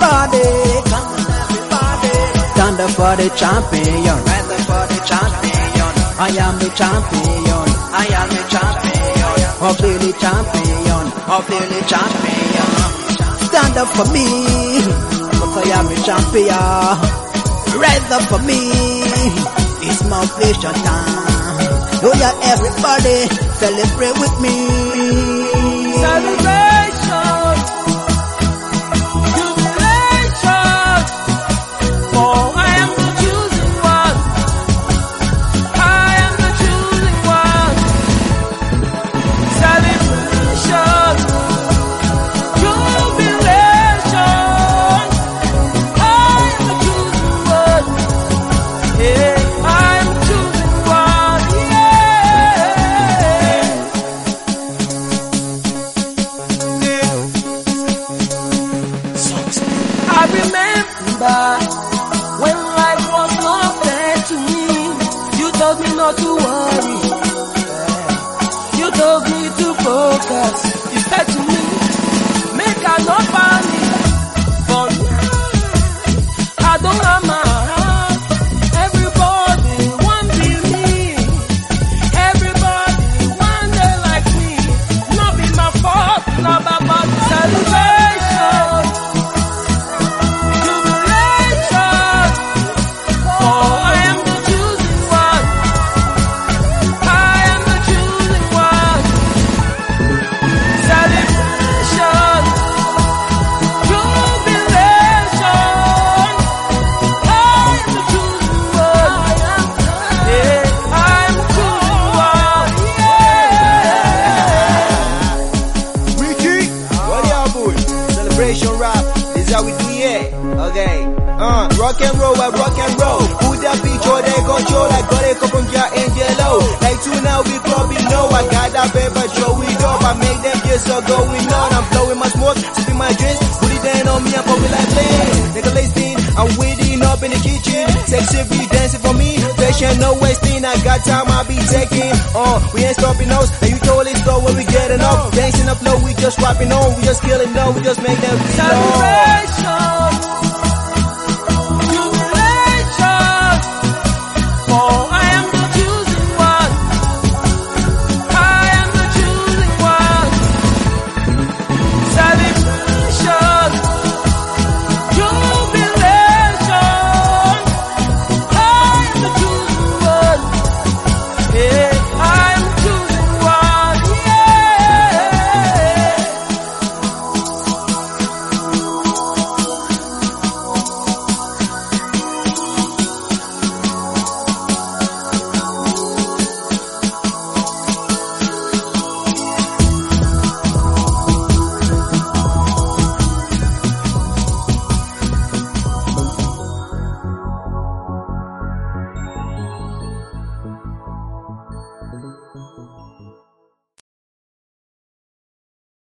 everybody, come on everybody. Stand up for the champion, rise up for the champion. I am the champion, I am the champion. Of the champion, of the champion. Stand up for me, because I am the champion. Rise up for me, it's motivation time. Oh yeah, everybody, celebrate with me. Celebration, jubilation, for I am the chosen one. I am the chosen one. Celebration, jubilation, I am the chosen one. Yeah, I am the chosen one. I remember when life was not fair to me. You told me not to worry. You told me to focus. You said to me, make I not panic. But I don't have my heart. Everybody want be me. Everybody want they like me. Not be my fault, not about celebration. Jubilation, for I am the chosen one. I am the chosen one. Celebration, jubilation, I am the chosen one. Yeah, I am the chosen one. Yeah. Ricky, what y'all boy? Celebration rap, this is how we do it. Okay, rock and roll, I rock and roll. Who that picture they control? I got a couple of your angelo. Like two now we clubbing low. I got that paper, show it up. I make them get so going on. I'm blowing my smoke, sipping my drinks. Put it down on me, I'm popping like plane. Make a lacing, I'm waiting up in the kitchen. Sexy be dancing for me. Patient, no wasting. I got time, I'll be taking. We ain't stopping those. And you told us go when we getting up. Dancing up low, we just rapping on. We just killing no, we just make them feel Celebration.